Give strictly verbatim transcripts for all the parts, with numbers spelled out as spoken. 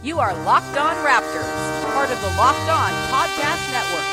You are Locked On Raptors, part of the Locked On Podcast Network.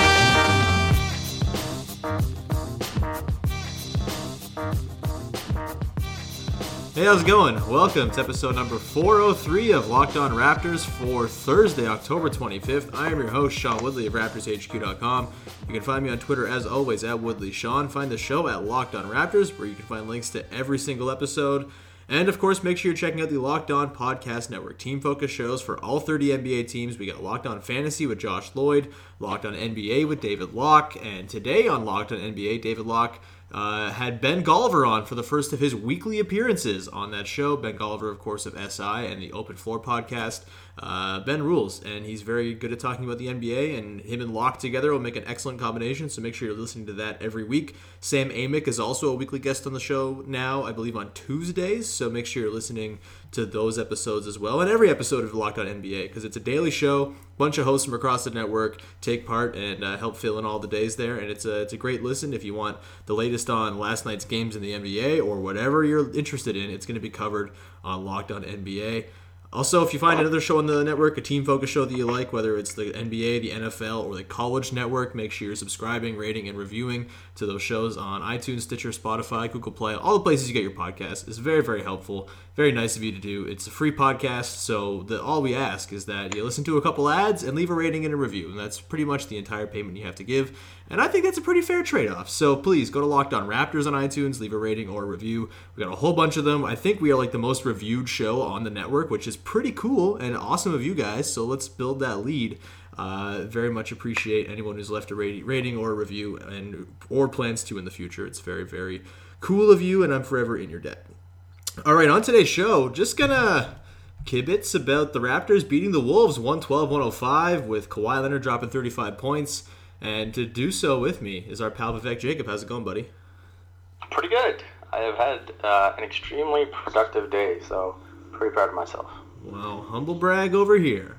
Hey, how's it going? Welcome to episode number four oh three of Locked On Raptors for Thursday, October twenty-fifth. I am your host, Sean Woodley of Raptors H Q dot com. You can find me on Twitter, as always, at WoodleySean. Find the show at Locked On Raptors, where you can find links to every single episode. And, of course, make sure you're checking out the Locked On Podcast Network team-focused shows for all thirty N B A teams. We got Locked On Fantasy with Josh Lloyd, Locked On N B A with David Locke, and today on Locked On N B A, David Locke uh, had Ben Golliver on for the first of his weekly appearances on that show. Ben Golliver, of course, of S I and the Open Floor podcast. Uh, Ben rules, and he's very good at talking about the N B A, and him and Locke together will make an excellent combination, so make sure you're listening to that every week. Sam Amick is also a weekly guest on the show now, I believe on Tuesdays, so make sure you're listening to those episodes as well, and every episode of Locked On N B A, because it's a daily show. Bunch of hosts from across the network take part and uh, help fill in all the days there, and it's a, it's a great listen. If you want the latest on last night's games in the N B A or whatever you're interested in, it's going to be covered on Locked On N B A. Also, if you find another show on the network, a team-focused show that you like, whether it's the N B A, the N F L, or the College Network, make sure you're subscribing, rating, and reviewing to those shows on iTunes, Stitcher, Spotify, Google Play, all the places you get your podcasts. It's very, very helpful. Very nice of you to do. It's a free podcast, so the, all we ask is that you listen to a couple ads and leave a rating and a review, and that's pretty much the entire payment you have to give, and I think that's a pretty fair trade-off. So please, go to Locked On Raptors on iTunes, leave a rating or a review. We got a whole bunch of them. I think we are like the most reviewed show on the network, which is pretty cool and awesome of you guys, so let's build that lead. Uh, very much appreciate anyone who's left a rating or a review and or plans to in the future. It's very, very cool of you, and I'm forever in your debt. All right, on today's show, just gonna kibitz about the Raptors beating the Wolves one twelve one oh five with Kawhi Leonard dropping thirty-five points. And to do so with me is our pal Vivek Jacob. How's it going, buddy? Pretty good. I have had uh, an extremely productive day, so pretty proud of myself. Wow, humble brag over here.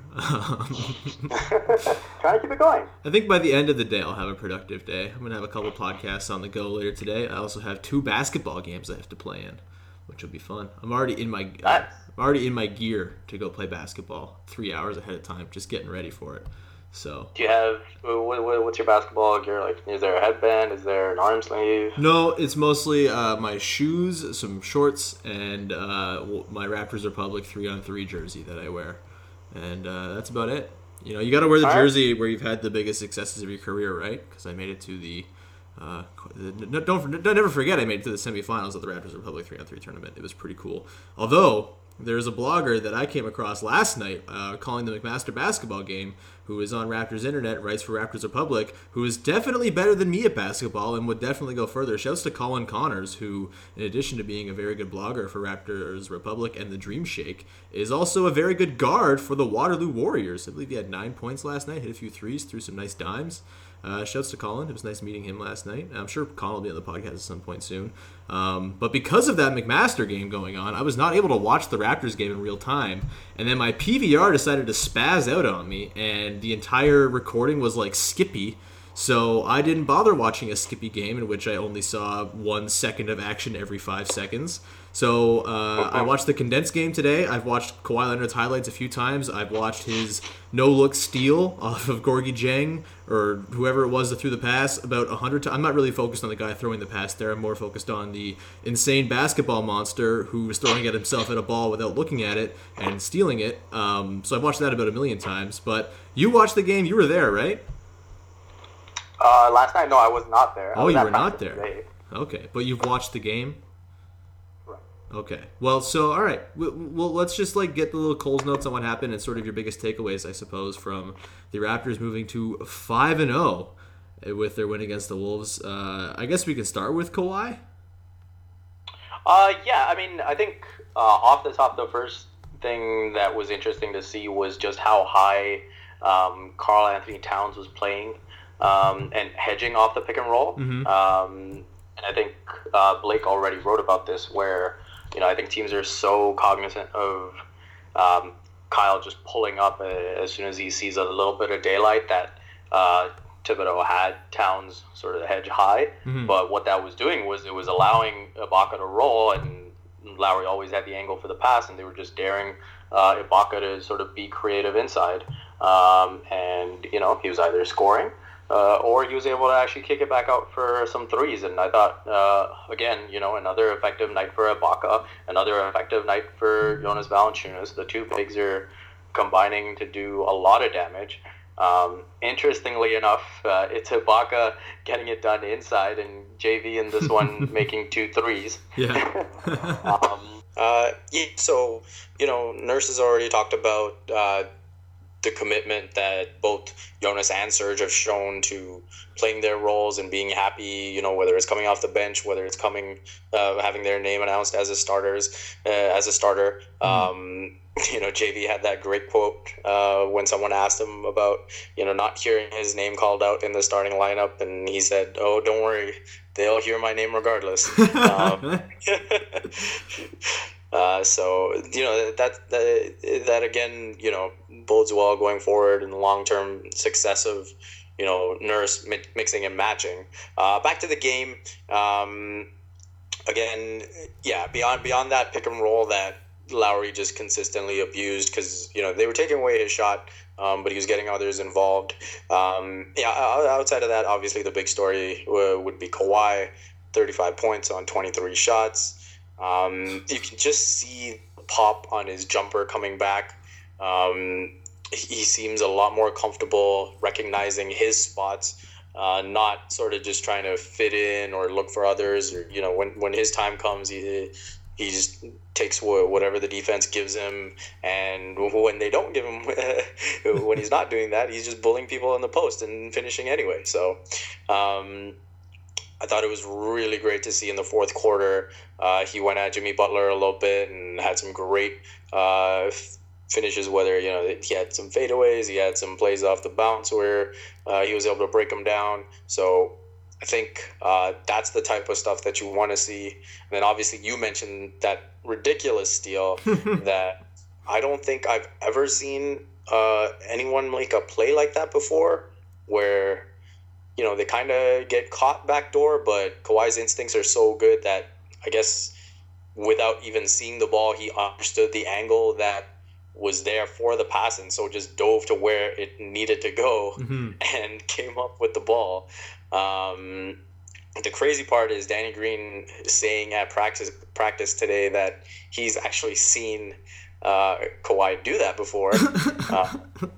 Trying to keep it going. I think by the end of the day, I'll have a productive day. I'm going to have a couple podcasts on the go later today. I also have two basketball games I have to play in, which will be fun. I'm already in my uh, I'm already in my gear to go play basketball three hours ahead of time, just getting ready for it. So, do you have what, what, what's your basketball gear like? Is there a headband? Is there an arm sleeve? No, it's mostly uh, my shoes, some shorts, and uh, my Raptors Republic three on three jersey that I wear, and uh, that's about it. You know, you got to wear the All jersey right. where you've had the biggest successes of your career, right? Because I made it to the. Uh, don't, don't don't never forget I made it to the semifinals of the Raptors Republic three on three tournament. It was pretty cool. Although there's a blogger that I came across last night uh, calling the McMaster basketball game, who is on Raptors Internet, writes for Raptors Republic, who is definitely better than me at basketball and would definitely go further. Shouts to Colin Connors, who, in addition to being a very good blogger for Raptors Republic and the Dream Shake, is also a very good guard for the Waterloo Warriors. I believe he had nine points last night, hit a few threes, threw some nice dimes. Uh, shouts to Colin. It was nice meeting him last night. I'm sure Colin will be on the podcast at some point soon. Um, but because of that McMaster game going on, I was not able to watch the Raptors game in real time. And then my P V R decided to spaz out on me, and the entire recording was like Skippy. So I didn't bother watching a Skippy game in which I only saw one second of action every five seconds. So uh, I watched the condensed game today. I've watched Kawhi Leonard's highlights a few times. I've watched his no-look steal off of Gorgie Jang or whoever it was that threw the pass about a hundred times. I'm not really focused on the guy throwing the pass there. I'm more focused on the insane basketball monster who was throwing at himself at a ball without looking at it and stealing it. Um, so I've watched that about a million times. But you watched the game. You were there, right? Uh, last night, no, I was not there. Oh, you were not there. Today. Okay, but you've watched the game? Right. Okay. Well, so, all right. Well, well, let's just, like, get the little Coles notes on what happened and sort of your biggest takeaways, I suppose, from the Raptors moving to five and oh with their win against the Wolves. Uh, I guess we can start with Kawhi? Uh, yeah, I mean, I think uh, off the top, the first thing that was interesting to see was just how high um, Karl Anthony Towns was playing. Um, and hedging off the pick and roll. Mm-hmm. Um, and I think uh, Blake already wrote about this where, you know, I think teams are so cognizant of um, Kyle just pulling up uh, as soon as he sees a little bit of daylight that uh, Thibodeau had Towns sort of hedge high. Mm-hmm. But what that was doing was it was allowing Ibaka to roll and Lowry always had the angle for the pass, and they were just daring uh, Ibaka to sort of be creative inside. Um, and, you know, he was either scoring uh, or he was able to actually kick it back out for some threes. And I thought, uh, again, you know, another effective night for Ibaka, another effective night for Jonas Valanciunas. The two bigs are combining to do a lot of damage. Um, interestingly enough, uh, it's Ibaka getting it done inside, and J V in this one making two threes. Yeah. um, uh, yeah. So, you know, Nurse has already talked about uh, the commitment that both Jonas and Serge have shown to playing their roles and being happy, you know, whether it's coming off the bench, whether it's coming, uh, having their name announced as a starters, uh, as a starter. Mm. Um, you know, J V had that great quote uh, when someone asked him about, you know, not hearing his name called out in the starting lineup. And he said, oh, don't worry, they'll hear my name regardless. um, uh, so, you know, that, that, that again, you know, bodes well going forward in the long-term success of, you know, Nurse mi- mixing and matching. Uh, back to the game. Um, again, yeah, beyond beyond that pick and roll that Lowry just consistently abused, because, you know, they were taking away his shot, um, but he was getting others involved. Um, yeah, outside of that, obviously the big story w- would be Kawhi, thirty-five points on twenty-three shots. Um, you can just see the pop on his jumper coming back. Um, he seems a lot more comfortable recognizing his spots, uh, not sort of just trying to fit in or look for others. Or, you know, when, when his time comes, he he just takes whatever the defense gives him, and when they don't give him, when he's not doing that, he's just bullying people in the post and finishing anyway. So um, I thought it was really great to see in the fourth quarter. Uh, he went at Jimmy Butler a little bit and had some great uh, finishes, whether, you know, he had some fadeaways, he had some plays off the bounce where uh, he was able to break them down. So I think uh, that's the type of stuff that you want to see. And then obviously you mentioned that ridiculous steal that I don't think I've ever seen uh, anyone make a play like that before, where, you know, they kind of get caught backdoor, but Kawhi's instincts are so good that I guess without even seeing the ball, he understood the angle that was there for the pass, and so just dove to where it needed to go mm-hmm. and came up with the ball. Um, the crazy part is Danny Green saying at practice practice today that he's actually seen uh, Kawhi do that before. uh,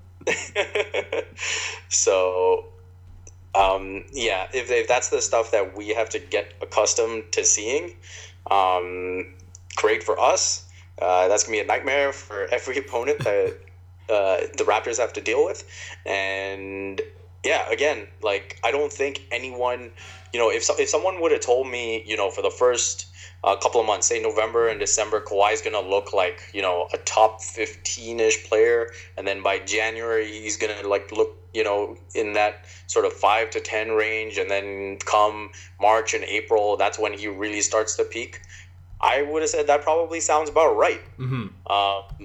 so, um, yeah, if, if that's the stuff that we have to get accustomed to seeing, um, great for us. Uh, that's going to be a nightmare for every opponent that uh, the Raptors have to deal with. And yeah, again, like, I don't think anyone, you know, if so, if someone would have told me, you know, for the first uh, couple of months, say November and December, Kawhi's going to look like, you know, a top fifteen-ish player, and then by January he's going to, like, look, you know, in that sort of five to ten range, and then come March and April, that's when he really starts to peak, I would have said that probably sounds about right. Mm-hmm. Uh,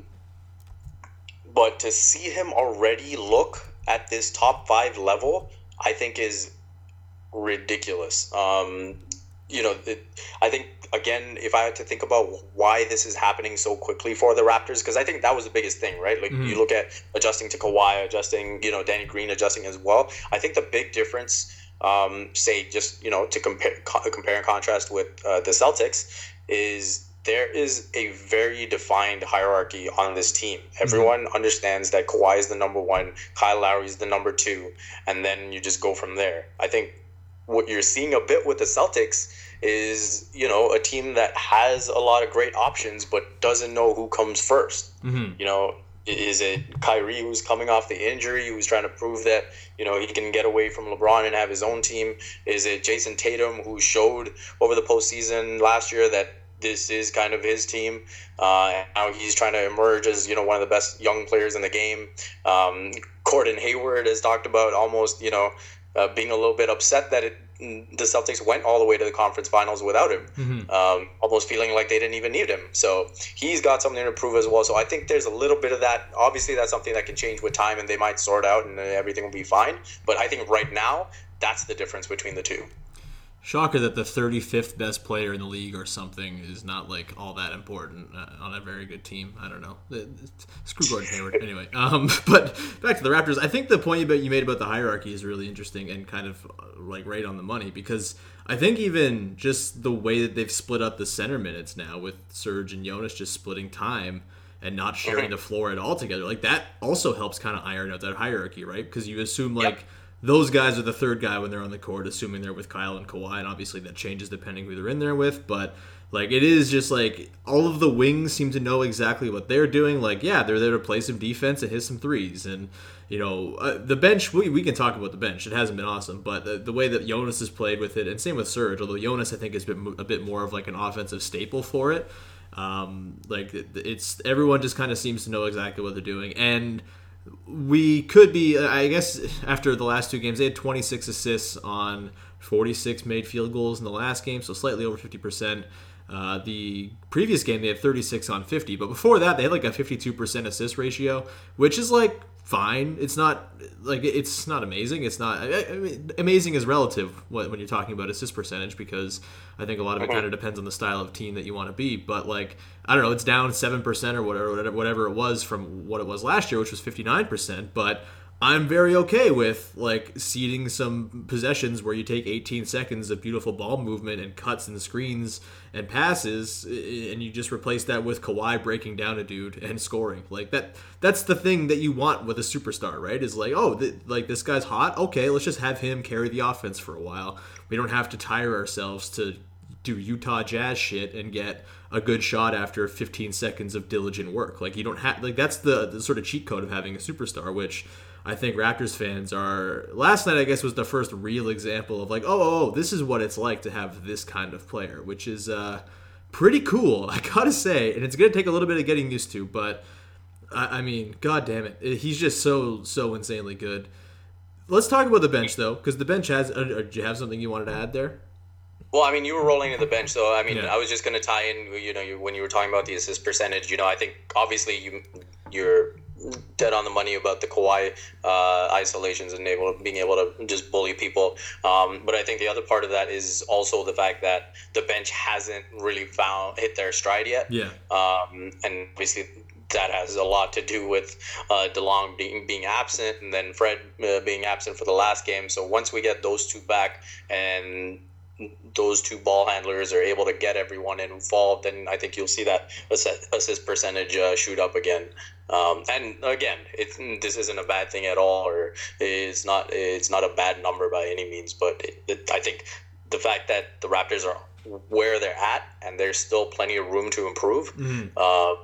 but to see him already look at this top five level, I think is ridiculous. Um, you know, it, I think, again, if I had to think about why this is happening so quickly for the Raptors, because I think that was the biggest thing, right? Like, mm-hmm. you look at adjusting to Kawhi, adjusting, you know, Danny Green adjusting as well. I think the big difference, um, say, just, you know, to compare, co- compare and contrast with uh, the Celtics, is there is a very defined hierarchy on this team. Everyone mm-hmm. understands that Kawhi is the number one, Kyle Lowry is the number two, and then you just go from there. I think what you're seeing a bit with the Celtics is, you know, a team that has a lot of great options but doesn't know who comes first. Mm-hmm. You know, is it Kyrie who's coming off the injury, who's trying to prove that, you know, he can get away from LeBron and have his own team? Is it Jason Tatum, who showed over the postseason last year that this is kind of his team? Uh, and now he's trying to emerge as, you know, one of the best young players in the game. Um, Gordon Hayward has talked about almost, you know, uh, being a little bit upset that it, the Celtics went all the way to the conference finals without him, mm-hmm. um, almost feeling like they didn't even need him. So he's got something to prove as well. So I think there's a little bit of that. Obviously, that's something that can change with time, and they might sort out, and everything will be fine. But I think right now, that's the difference between the two. Shocker that the thirty-fifth best player in the league or something is not like all that important uh, on a very good team. I don't know. Screw Gordon Hayward. Anyway, um, but back to the Raptors. I think the point you made about the hierarchy is really interesting and kind of uh, like right on the money, because I think even just the way that they've split up the center minutes now with Serge and Jonas just splitting time and not sharing the floor at all together, like that also helps kind of iron out that hierarchy, right? Because you assume like. Yep. Those guys are the third guy when they're on the court, assuming they're with Kyle and Kawhi, and obviously that changes depending who they're in there with. But like, it is just like all of the wings seem to know exactly what they're doing. Like, yeah, they're there to play some defense and hit some threes, and you know, uh, the bench. We, we can talk about the bench; it hasn't been awesome, but the, the way that Jonas has played with it, and same with Serge. Although Jonas, I think, has been a bit more of like an offensive staple for it. Um, like it's everyone just kind of seems to know exactly what they're doing, and. We could be, I guess, after the last two games, they had twenty-six assists on forty-six made field goals in the last game, so slightly over fifty percent. Uh, the previous game, they had thirty-six on fifty, but before that, they had like a fifty-two percent assist ratio, which is like fine. It's not like it's not amazing. It's not I mean, amazing is relative when you're talking about assist percentage, because I think a lot of it kind of depends on the style of team that you want to be. But like I don't know, it's down seven percent or whatever, whatever it was from what it was last year, which was fifty-nine percent. But I'm very okay with like seeding some possessions where you take eighteen seconds of beautiful ball movement and cuts and screens and passes, and you just replace that with Kawhi breaking down a dude and scoring. Like that that's the thing that you want with a superstar, right? Is like, oh, th- like this guy's hot. Okay, let's just have him carry the offense for a while. We don't have to tire ourselves to do Utah Jazz shit and get a good shot after fifteen seconds of diligent work. Like you don't have like that's the, the sort of cheat code of having a superstar, which I think Raptors fans are. Last night, I guess, was the first real example of like, oh, oh, oh, this is what it's like to have this kind of player, which is uh, pretty cool, I gotta say. And it's gonna take a little bit of getting used to, but I, I mean, god damn it, he's just so so insanely good. Let's talk about the bench though, because the bench has. Uh, do you have something you wanted to add there? Well, I mean, you were rolling in the bench, so I mean, Yeah. I was just going to tie in. You know, you, when you were talking about the assist percentage, you know, I think obviously you you're dead on the money about the Kawhi uh, isolations and able being able to just bully people. Um, but I think the other part of that is also the fact that the bench hasn't really found hit their stride yet. Yeah. Um, and obviously that has a lot to do with uh, DeLong being, being absent, and then Fred uh, being absent for the last game. So once we get those two back and those two ball handlers are able to get everyone involved, then I think you'll see that assist, assist percentage uh, shoot up again. Um, and again, it, this isn't a bad thing at all, or it's not it's not a bad number by any means. But it, it, I think the fact that the Raptors are where they're at and there's still plenty of room to improve mm-hmm. uh,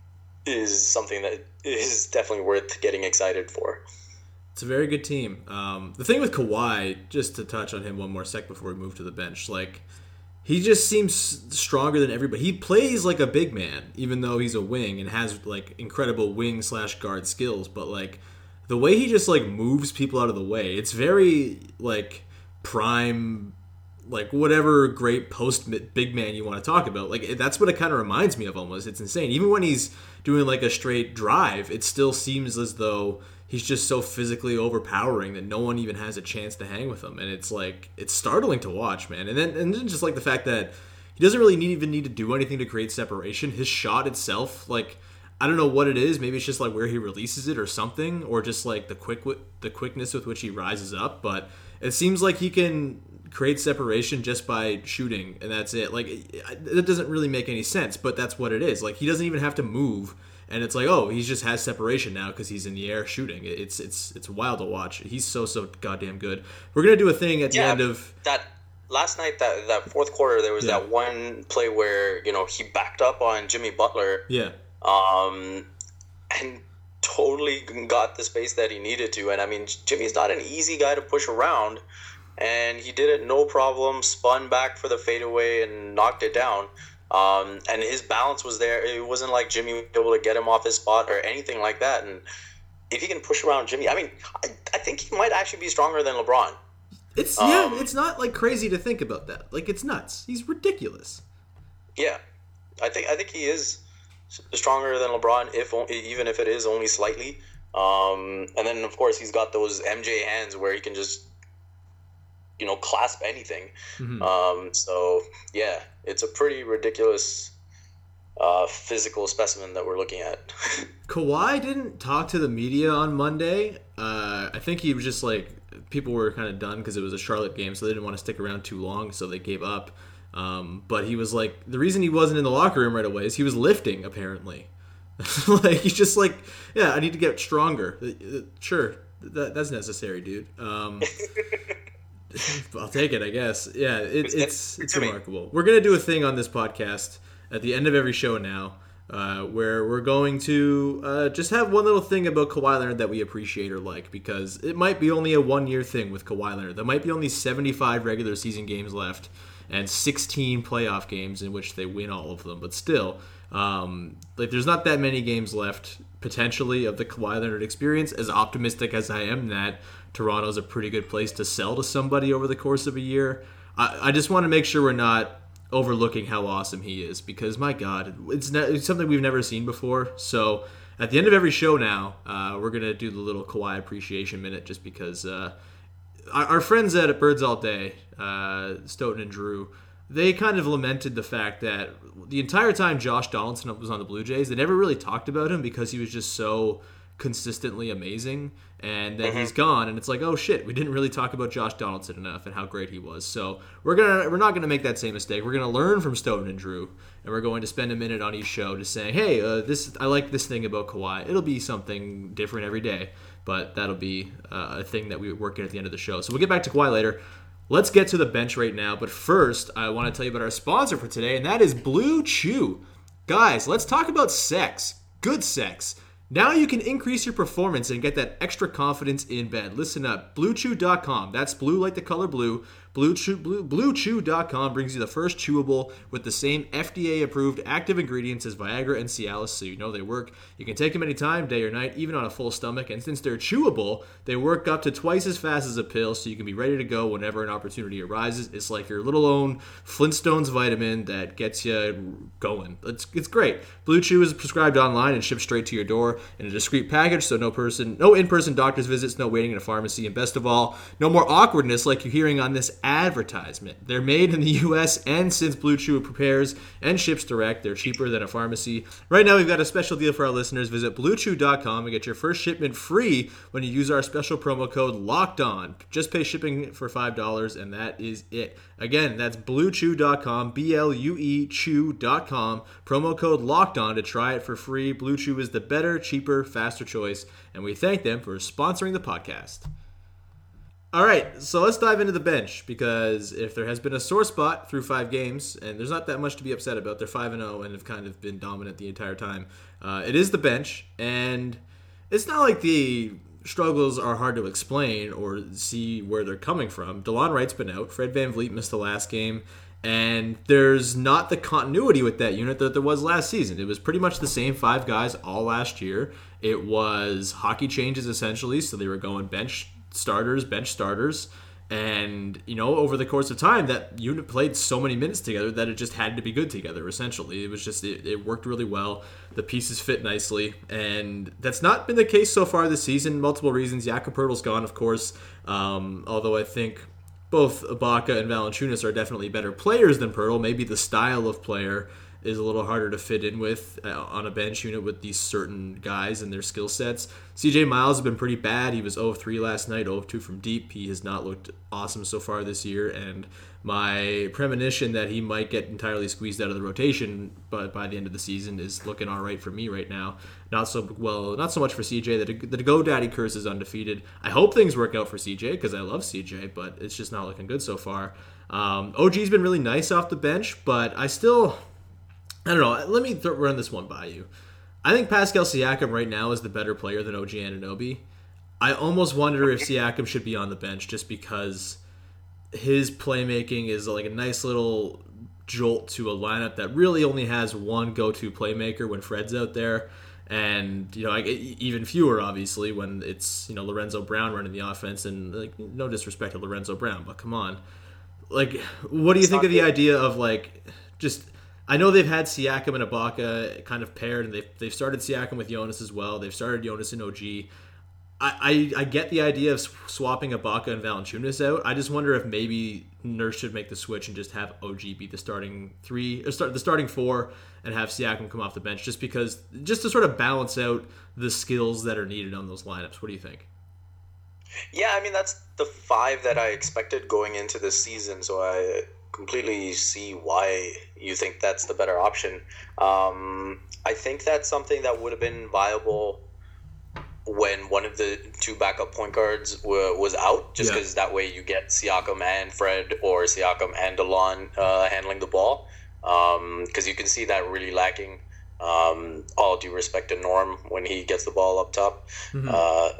is something that is definitely worth getting excited for. It's a very good team. Um, the thing with Kawhi, just to touch on him one more sec before we move to the bench, like he just seems stronger than everybody. He plays like a big man, even though he's a wing and has like incredible wing slash guard skills. But like the way he just like moves people out of the way, it's very like prime, like whatever great post big man you want to talk about. Like that's what it kind of reminds me of almost. It's insane. Even when he's doing like a straight drive, it still seems as though he's just so physically overpowering that no one even has a chance to hang with him. And it's like, it's startling to watch, man. And then, and then just like the fact that he doesn't really need, even need to do anything to create separation. His shot itself, like, I don't know what it is. Maybe it's just like where he releases it or something, or just like the quick, the quickness with which he rises up. But it seems like he can create separation just by shooting, and that's it. Like, it doesn't really make any sense, but that's what it is. Like, he doesn't even have to move. And it's like, oh, he just has separation now because he's in the air shooting. It's it's it's wild to watch. He's so, so goddamn good. We're going to do a thing at yeah, the end of... that last night, that, that fourth quarter, there was yeah. that one play where, you know, he backed up on Jimmy Butler. Yeah. Um, and totally got the space that he needed to. And, I mean, Jimmy's not an easy guy to push around. And he did it no problem, spun back for the fadeaway and knocked it down. Um, and his balance was there. It wasn't like Jimmy was able to get him off his spot or anything like that. And if he can push around Jimmy, I mean, I, I think he might actually be stronger than LeBron. It's um, yeah, it's not like crazy to think about that. Like, it's nuts. He's ridiculous. Yeah, I think I think he is stronger than LeBron, if even if it is only slightly. Um, and then of course he's got those M J hands where he can just, you know, clasp anything. Mm-hmm. Um, so yeah, it's a pretty ridiculous uh, physical specimen that we're looking at. Kawhi didn't talk to the media on Monday. Uh, I think he was just like, people were kind of done because it was a Charlotte game, so they didn't want to stick around too long, so they gave up. Um, but he was like, the reason he wasn't in the locker room right away is he was lifting, apparently. Like, he's just like, yeah, I need to get stronger. Sure, that, that's necessary, dude. Um, I'll take it, I guess. Yeah, it, it's it's remarkable. We're going to do a thing on this podcast at the end of every show now, uh, where we're going to uh, just have one little thing about Kawhi Leonard that we appreciate or like, because it might be only a one-year thing with Kawhi Leonard. There might be only seventy-five regular season games left and sixteen playoff games in which they win all of them. But still, um, like there's not that many games left, potentially, of the Kawhi Leonard experience. As optimistic as I am that Toronto's a pretty good place to sell to somebody over the course of a year, I, I just want to make sure we're not overlooking how awesome he is, because my God, it's, ne- it's something we've never seen before. So at the end of every show now, uh, we're going to do the little Kawhi appreciation minute, just because uh, our, our friends at Birds All Day, uh, Stoughton and Drew, they kind of lamented the fact that the entire time Josh Donaldson was on the Blue Jays, they never really talked about him because he was just so consistently amazing, and then mm-hmm. he's gone, and it's like, oh shit, we didn't really talk about Josh Donaldson enough and how great he was. So we're gonna we're not gonna make that same mistake. We're gonna learn from Stoughton and Drew, and we're going to spend a minute on each show just saying, hey, uh, this I like this thing about Kawhi. It'll be something different every day, but that'll be uh, a thing that we work in at the end of the show. So we'll get back to Kawhi later. Let's get to the bench right now, but first I want to tell you about our sponsor for today, and that is Blue Chew. Guys, let's talk about sex. Good sex. Now you can increase your performance and get that extra confidence in bed. Listen up, blue chew dot com. That's blue like the color blue. Blue Chew, blue, blue chew dot com brings you the first chewable with the same F D A-approved active ingredients as Viagra and Cialis, so you know they work. You can take them anytime, day or night, even on a full stomach. And since they're chewable, they work up to twice as fast as a pill, so you can be ready to go whenever an opportunity arises. It's like your little own Flintstones vitamin that gets you going. It's it's great. Blue Chew is prescribed online and shipped straight to your door in a discreet package, so no person, no in-person doctor's visits, no waiting in a pharmacy, and best of all, no more awkwardness like you're hearing on this advertisement. They're made in the U S, and since Blue Chew prepares and ships direct, they're cheaper than a pharmacy. Right now, we've got a special deal for our listeners. Visit blue chew dot com and get your first shipment free when you use our special promo code LOCKEDON. Just pay shipping for five dollars, and that is it. Again, that's blue chew dot com, B L U E chew dot com, promo code LOCKEDON to try it for free. Blue Chew is the better, cheaper, faster choice, and we thank them for sponsoring the podcast. All right, so let's dive into the bench, because if there has been a sore spot through five games, and there's not that much to be upset about, they're five and oh and have kind of been dominant the entire time, uh, it is the bench, and it's not like the struggles are hard to explain or see where they're coming from. DeLon Wright's been out, Fred VanVleet missed the last game, and there's not the continuity with that unit that there was last season. It was pretty much the same five guys all last year. It was hockey changes, essentially, so they were going bench starters, bench starters, and you know, over the course of time, that unit played so many minutes together that it just had to be good together. Essentially, it was just it, it worked really well. The pieces fit nicely, and that's not been the case so far this season. Multiple reasons. Jakob Poeltl's gone, of course. Um, although I think both Ibaka and Valanciunas are definitely better players than Poeltl. Maybe the style of player is a little harder to fit in with uh, on a bench unit with these certain guys and their skill sets. C J Miles has been pretty bad. He was zero of three last night, zero of two from deep. He has not looked awesome so far this year, and my premonition that he might get entirely squeezed out of the rotation but by the end of the season is looking all right for me right now. Not so well, not so much for C J. The, the GoDaddy curse is undefeated. I hope things work out for C J because I love C J, but it's just not looking good so far. Um, O G's been really nice off the bench, but I still... I don't know. Let me th- run this one by you. I think Pascal Siakam right now is the better player than O G Anunoby. I almost wonder if Siakam should be on the bench just because his playmaking is like a nice little jolt to a lineup that really only has one go-to playmaker when Fred's out there. And, you know, like, even fewer, obviously, when it's, you know, Lorenzo Brown running the offense. And, like, no disrespect to Lorenzo Brown, but come on. Like, what do you it's think of the good. idea of, like, just... I know they've had Siakam and Ibaka kind of paired, and they've, they've started Siakam with Jonas as well. They've started Jonas and O G. I, I, I get the idea of swapping Ibaka and Valanciunas out. I just wonder if maybe Nurse should make the switch and just have O G beat the starting three, or start the starting four, and have Siakam come off the bench, just because, just to sort of balance out the skills that are needed on those lineups. What do you think? Yeah, I mean, that's the five that I expected going into this season, so I completely see why you think that's the better option. Um, I think that's something that would have been viable when one of the two backup point guards were, was out, just because yeah. that way you get Siakam and Fred, or Siakam and DeLon uh, handling the ball, because um, you can see that really lacking. Um, all due respect to Norm when he gets the ball up top. Mm-hmm. Uh,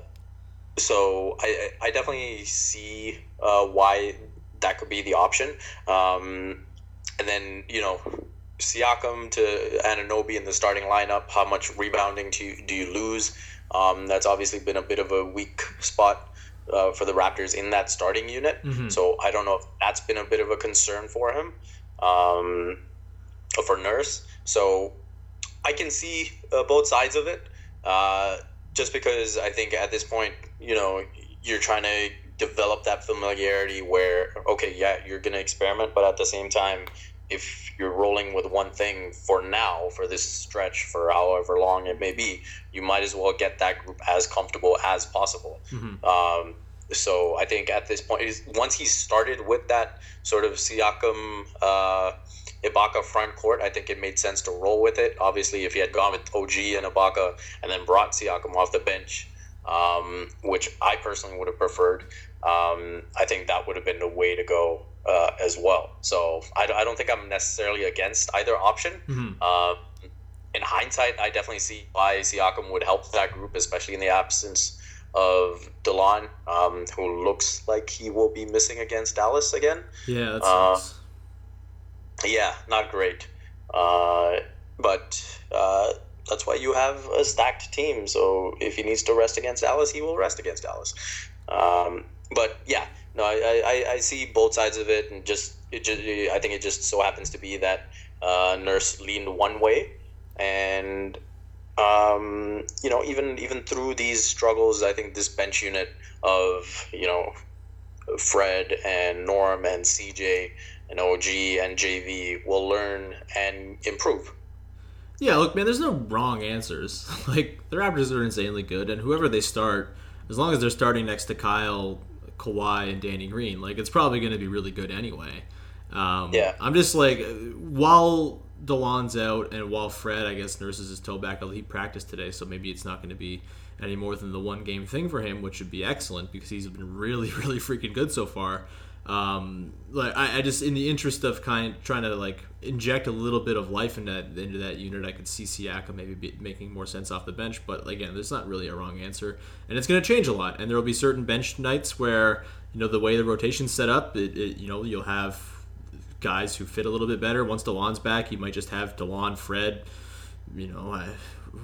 so I, I definitely see uh, why that could be the option. Um, and then, you know, Siakam to Anunoby in the starting lineup, how much rebounding do you, do you lose? Um, that's obviously been a bit of a weak spot uh, for the Raptors in that starting unit. Mm-hmm. So I don't know if that's been a bit of a concern for him, um, for Nurse. So I can see uh, both sides of it, uh, just because I think at this point, you know, you're trying to develop that familiarity where, okay, yeah, you're going to experiment, but at the same time, if you're rolling with one thing for now, for this stretch, for however long it may be, you might as well get that group as comfortable as possible. Mm-hmm. Um, so I think at this point, once he started with that sort of Siakam, uh, Ibaka front court, I think it made sense to roll with it. Obviously, if he had gone with O G and Ibaka and then brought Siakam off the bench, um, which I personally would have preferred, um, I think that would have been the way to go uh, as well. So I, I don't think I'm necessarily against either option. Mm-hmm. Uh, in hindsight, I definitely see why Siakam would help that group, especially in the absence of DeLon, um, who looks like he will be missing against Dallas again. Yeah, that's uh, nice. Yeah, not great. Uh, but uh, that's why you have a stacked team. So if he needs to rest against Dallas, he will rest against Dallas. Um, but yeah, no, I, I, I see both sides of it, and just it just I think it just so happens to be that uh, Nurse leaned one way, and um, you know, even even through these struggles, I think this bench unit of, you know, Fred and Norm and C J and O G and J V will learn and improve. Yeah, look, man, there's no wrong answers. Like, the Raptors are insanely good, and whoever they start, as long as they're starting next to Kyle, Kawhi, and Danny Green, like, it's probably going to be really good anyway. Um, yeah. I'm just like, while DeLon's out and while Fred, I guess, nurses his toe back, he practiced today, so maybe it's not going to be any more than the one-game thing for him, which would be excellent because he's been really, really freaking good so far. Um, like I, I just, in the interest of kind of trying to like inject a little bit of life into that, into that unit, I could see Siakam maybe be making more sense off the bench. But again, there's not really a wrong answer, and it's going to change a lot. And there will be certain bench nights where, you know, the way the rotation's set up, it, it, you know, you'll have guys who fit a little bit better. Once DeLon's back, you might just have DeLon, Fred, you know, uh,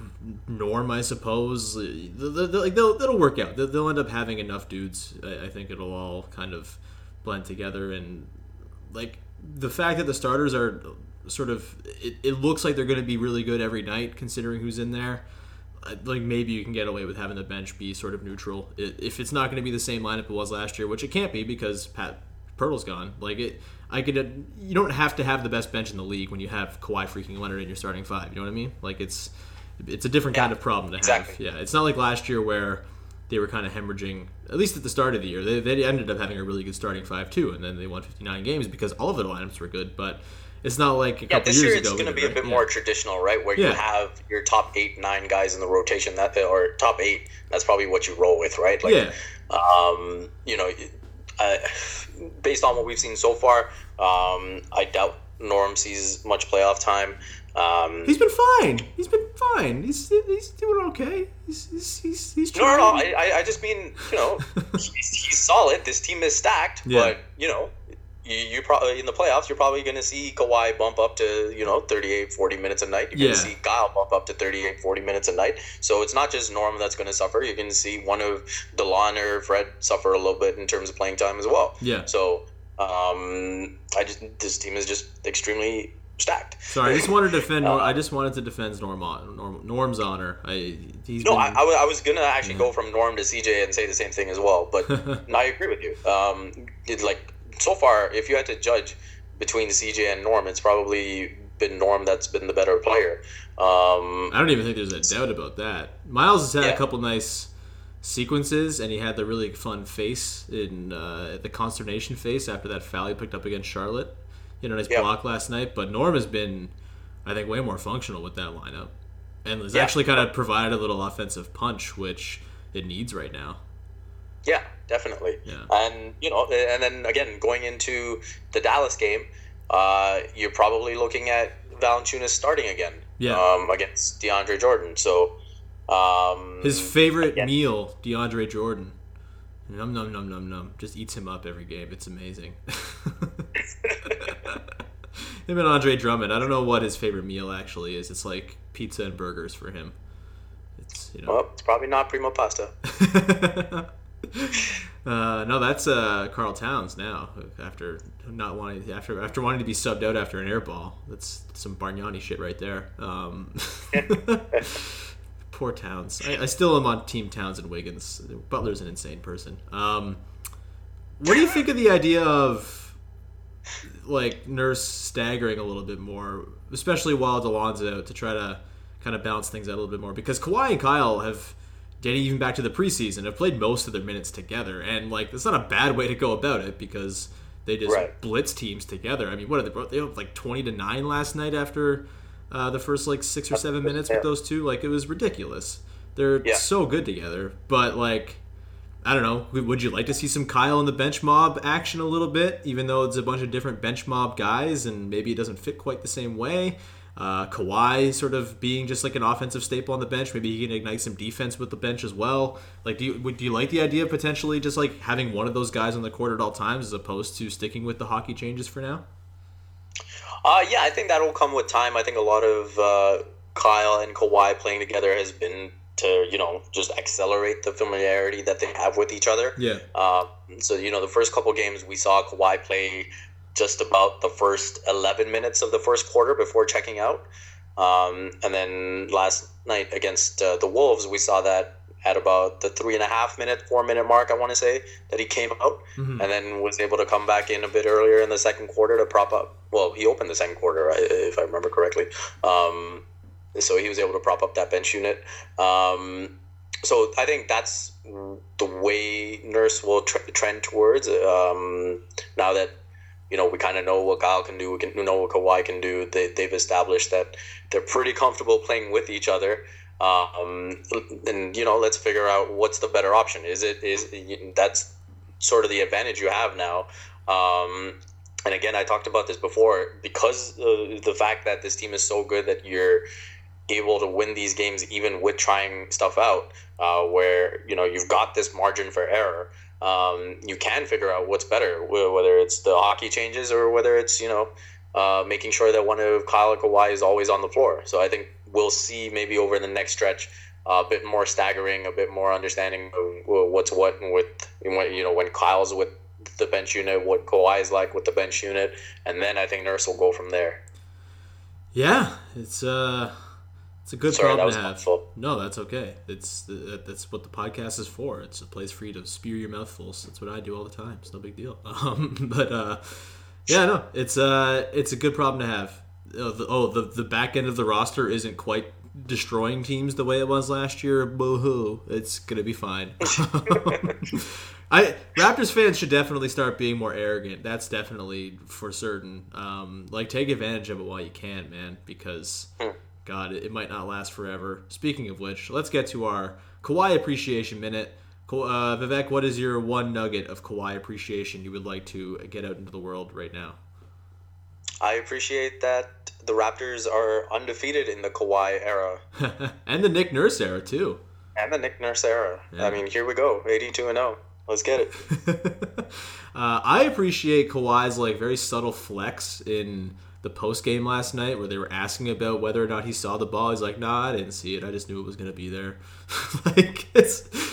Norm, I suppose. Like they'll, they'll work out. They'll, they'll end up having enough dudes. I, I think it'll all kind of blend together, and like the fact that the starters are sort of, it, it looks like they're going to be really good every night considering who's in there. Like maybe you can get away with having the bench be sort of neutral if it's not going to be the same lineup it was last year, which it can't be because Pat Pirtle's gone. Like it, I could. You don't have to have the best bench in the league when you have Kawhi freaking Leonard in your starting five. You know what I mean? Like it's it's a different yeah, kind of problem to exactly. have. Yeah, it's not like last year where they were kind of hemorrhaging, at least at the start of the year. They, they ended up having a really good starting five, too, and then they won fifty-nine games because all of their lineups were good. But it's not like a yeah, couple years ago. Yeah, this year it's going to be right? a bit yeah. more traditional, right? Where yeah. you have your top eight, nine guys in the rotation, that or top eight, that's probably what you roll with, right? Like, yeah. Um, you know, uh, based on what we've seen so far, um, I doubt Norm sees much playoff time. Um, he's been fine. He's been fine. He's he's doing okay. He's he's he's, he's trying. No, no, no. I I just mean, you know, he's, he's solid. This team is stacked, yeah. but you know, you you probably in the playoffs you're probably going to see Kawhi bump up to, you know, thirty-eight, forty minutes a night. You're going to yeah. see Kyle bump up to thirty-eight, forty minutes a night. So it's not just Norm that's going to suffer. You're going to see one of DeLon or Fred suffer a little bit in terms of playing time as well. Yeah. So um, I just this team is just extremely stacked. Sorry, I just wanted to defend. Uh, I just wanted to defend Norm, Norm Norm's honor. I he's no, been, I, I, was, I was gonna actually yeah. go from Norm to C J and say the same thing as well, but no, I agree with you. Um, it, like so far, if you had to judge between C J and Norm, it's probably been Norm that's been the better player. Um, I don't even think there's a doubt about that. Miles has had yeah. a couple nice sequences, and he had the really fun face in uh, the consternation face after that foul he picked up against Charlotte. You know, nice yeah. block last night. But Norm has been, I think, way more functional with that lineup, and has yeah. actually kind of provided a little offensive punch, which it needs right now. Yeah, definitely. Yeah. And you know, and then again, going into the Dallas game, uh, you're probably looking at Valanciunas starting again. Yeah. Um, against DeAndre Jordan. So. Um, His favorite again, meal, DeAndre Jordan. Num num num num num. Just eats him up every game. It's amazing. Him and Andre Drummond. I don't know what his favorite meal actually is. It's like pizza and burgers for him. It's you know. Well, it's probably not primo pasta. uh, no, that's uh, Karl Towns now. After not wanting, after after wanting to be subbed out after an air ball. That's some Bargnani shit right there. Um, Poor Towns. I, I still am on Team Towns and Wiggins. Butler's an insane person. Um, what do you think of the idea of like Nurse staggering a little bit more, especially while DeLon's out, to try to kind of balance things out a little bit more? Because Kawhi and Kyle have, dating even back to the preseason, have played most of their minutes together, and like it's not a bad way to go about it because they just right. blitz teams together. I mean, what are they? They were like twenty to nine last night after. Uh, the first like six or seven minutes with those two, like it was ridiculous. They're yeah. so good together, but like I don't know. Would you like to see some Kyle in the bench mob action a little bit, even though it's a bunch of different bench mob guys and maybe it doesn't fit quite the same way? Uh, Kawhi sort of being just like an offensive staple on the bench, maybe he can ignite some defense with the bench as well. Like, do you do you like the idea of potentially just like having one of those guys on the court at all times as opposed to sticking with the hockey changes for now? Uh, yeah, I think that will come with time. I think a lot of uh, Kyle and Kawhi playing together has been to, you know, just accelerate the familiarity that they have with each other. Yeah. Uh, so, you know, the first couple games we saw Kawhi play just about the first eleven minutes of the first quarter before checking out. Um, and then last night against uh, the Wolves, we saw that at about the three and a half minute, four minute mark, I want to say, that he came out mm-hmm. and then was able to come back in a bit earlier in the second quarter to prop up. Well, he opened the second quarter, if I remember correctly. Um, so he was able to prop up that bench unit. Um, so I think that's the way Nurse will tr- trend towards. Um, now that, you know, we kind of know what Kyle can do, we can we know what Kawhi can do. They, they've established that they're pretty comfortable playing with each other. Um, and you know, let's figure out what's the better option. Is it is that's sort of the advantage you have now. Um, and again, I talked about this before because of the fact that this team is so good that you're able to win these games even with trying stuff out. Uh, where you know you've got this margin for error. Um, you can figure out what's better, whether it's the hockey changes or whether it's you know uh, making sure that one of Kyle and Kawhi is always on the floor. So I think we'll see maybe over the next stretch uh, a bit more staggering, a bit more understanding of what's what, and with you know when Kyle's with the bench unit, what Kawhi's like with the bench unit, and then I think Nurse will go from there. Yeah, it's uh, it's a good Sorry, problem that was to have. helpful. No, that's okay. It's that's what the podcast is for. It's a place for you to spew your mouthfuls. That's what I do all the time. It's no big deal. Um, but uh, yeah, no, it's uh, it's a good problem to have. Oh the, oh, the the back end of the roster isn't quite destroying teams the way it was last year. Boo-hoo. It's gonna be fine. I Raptors fans should definitely start being more arrogant. That's definitely for certain. Um, like take advantage of it while you can, man, because God, it, it might not last forever. Speaking of which, let's get to our Kawhi appreciation minute. Uh, Vivek, what is your one nugget of Kawhi appreciation you would like to get out into the world right now? I appreciate that the Raptors are undefeated in the Kawhi era. And the Nick Nurse era, too. And the Nick Nurse era. Yeah. I mean, here we go, eighty-two and oh. Let's get it. uh, I appreciate Kawhi's like very subtle flex in the post game last night where they were asking about whether or not he saw the ball. He's like, nah, I didn't see it. I just knew it was going to be there. Like, it's...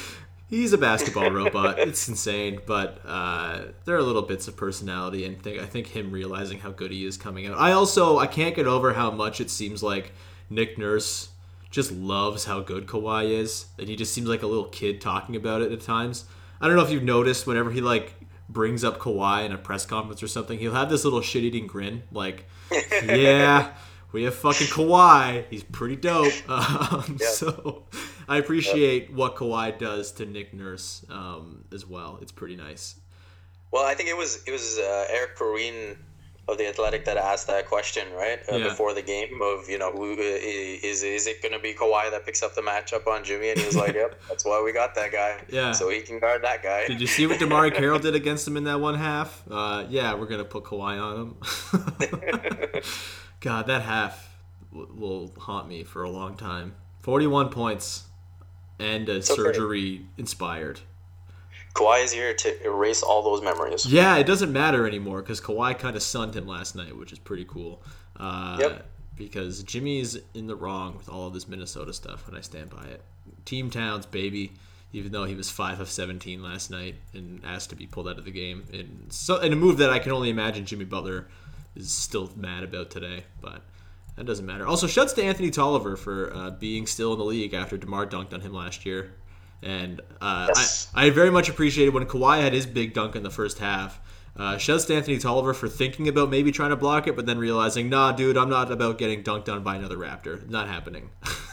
He's a basketball robot. It's insane, but uh, there are little bits of personality, and th- I think him realizing how good he is coming out. I also I can't get over how much it seems like Nick Nurse just loves how good Kawhi is, and he just seems like a little kid talking about it at times. I don't know if you've noticed whenever he like brings up Kawhi in a press conference or something, he'll have this little shit-eating grin, like, yeah. We have fucking Kawhi. He's pretty dope. Um, yep. So I appreciate yep. what Kawhi does to Nick Nurse um, as well. It's pretty nice. Well, I think it was it was uh, Eric Perrine of The Athletic that asked that question, right? Uh, yeah. Before the game of, you know, who is, is it going to be Kawhi that picks up the matchup on Jimmy? And he was like, yep, that's why we got that guy. Yeah. So he can guard that guy. Did you see what DeMarre Carroll did against him in that one half? Uh, yeah, we're going to put Kawhi on him. God, that half w- will haunt me for a long time. forty-one points and a it's okay. surgery inspired. Kawhi is here to erase all those memories. Yeah, it doesn't matter anymore because Kawhi kind of sunned him last night, which is pretty cool. Uh, yep. Because Jimmy's in the wrong with all of this Minnesota stuff, and I stand by it. Team Towns, baby. Even though he was five of seventeen last night and asked to be pulled out of the game. In, so, in a move that I can only imagine Jimmy Butler is still mad about today, but that doesn't matter. Also, shouts to Anthony Tolliver for uh, being still in the league after DeMar dunked on him last year. And uh, yes. I, I very much appreciated when Kawhi had his big dunk in the first half. Uh, shouts to Anthony Tolliver for thinking about maybe trying to block it, but then realizing, nah, dude, I'm not about getting dunked on by another Raptor. Not happening.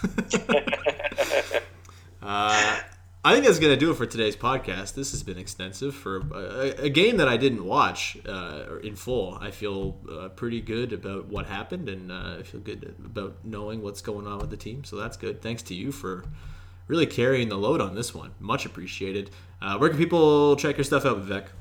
uh, I think that's going to do it for today's podcast. This has been extensive for a, a game that I didn't watch uh, in full. I feel uh, pretty good about what happened, and uh, I feel good about knowing what's going on with the team. So that's good. Thanks to you for really carrying the load on this one. Much appreciated. Uh, where can people check your stuff out, Vivek?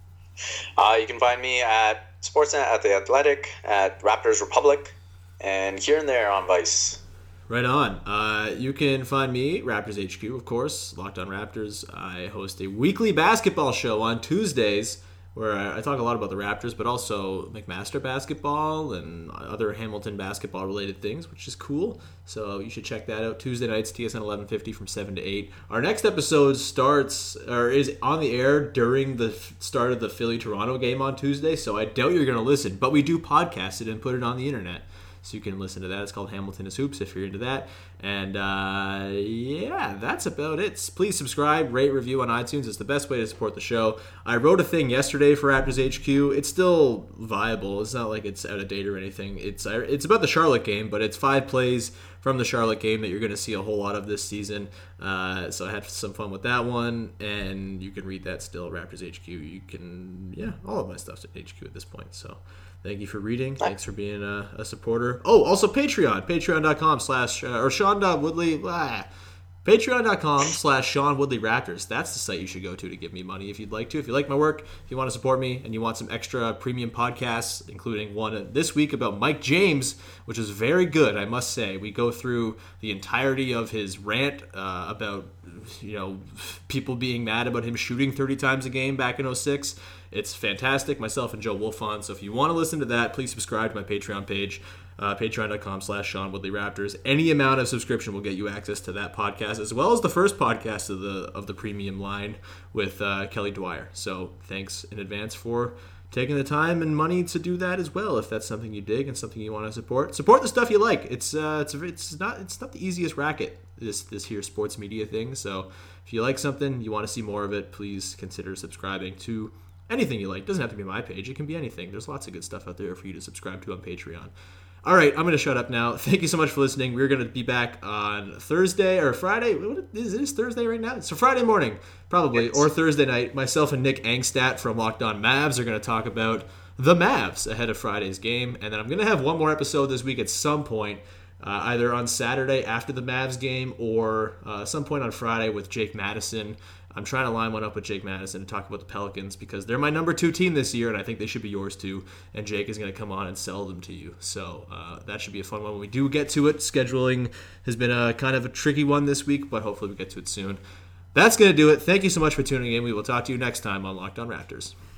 Uh, you can find me at Sportsnet, at The Athletic, at Raptors Republic, and here and there on Vice. Right on. Uh, you can find me, Raptors H Q, of course, Locked On Raptors. I host a weekly basketball show on Tuesdays where I, I talk a lot about the Raptors, but also McMaster basketball and other Hamilton basketball-related things, which is cool. So you should check that out. Tuesday nights, T S N eleven fifty from seven to eight. Our next episode starts, or is on the air during the start of the Philly-Toronto game on Tuesday, so I doubt you're going to listen, but we do podcast it and put it on the internet. So you can listen to that. It's called Hamilton is Hoops if you're into that. And uh, yeah, that's about it. Please subscribe, rate, review on iTunes. It's the best way to support the show. I wrote a thing yesterday for Raptors H Q. It's still viable. It's not like it's out of date or anything. It's it's about the Charlotte game, but it's five plays from the Charlotte game that you're going to see a whole lot of this season. Uh, so I had some fun with that one, and you can read that still, Raptors H Q. You can, yeah, all of my stuff's at H Q at this point. So thank you for reading. Thanks for being a, a supporter. Oh, also Patreon. Patreon.com slash, uh, or Sean.Woodley. Blah. Patreon.com slash Sean Woodley Raptors. That's the site you should go to to give me money if you'd like to. If you like my work, if you want to support me, and you want some extra premium podcasts, including one this week about Mike James, which is very good, I must say. We go through the entirety of his rant uh, about, you know, people being mad about him shooting thirty times a game back in oh six. It's fantastic. Myself and Joe Wolfon. So if you want to listen to that, please subscribe to my Patreon page. Uh, Patreon.com slash Sean Woodley Raptors. Any amount of subscription will get you access to that podcast, as well as the first podcast of the of the premium line with uh, Kelly Dwyer. So thanks in advance for taking the time and money to do that as well. If that's something you dig and something you want to support, support the stuff you like. It's uh, it's it's not it's not the easiest racket, this this here sports media thing. So if you like something, you want to see more of it, please consider subscribing to anything you like. It doesn't have to be my page. It can be anything. There's lots of good stuff out there for you to subscribe to on Patreon. All right, I'm going to shut up now. Thank you so much for listening. We're going to be back on Thursday or Friday. What is it? Is Thursday right now? So Friday morning, probably, yes. Or Thursday night. Myself and Nick Angstadt from Locked On Mavs are going to talk about the Mavs ahead of Friday's game. And then I'm going to have one more episode this week at some point, uh, either on Saturday after the Mavs game or uh, some point on Friday with Jake Madison. I'm trying to line one up with Jake Madison and talk about the Pelicans because they're my number two team this year, and I think they should be yours too. And Jake is going to come on and sell them to you. So uh, that should be a fun one when we do get to it. Scheduling has been a kind of a tricky one this week, but hopefully we get to it soon. That's going to do it. Thank you so much for tuning in. We will talk to you next time on Locked On Raptors.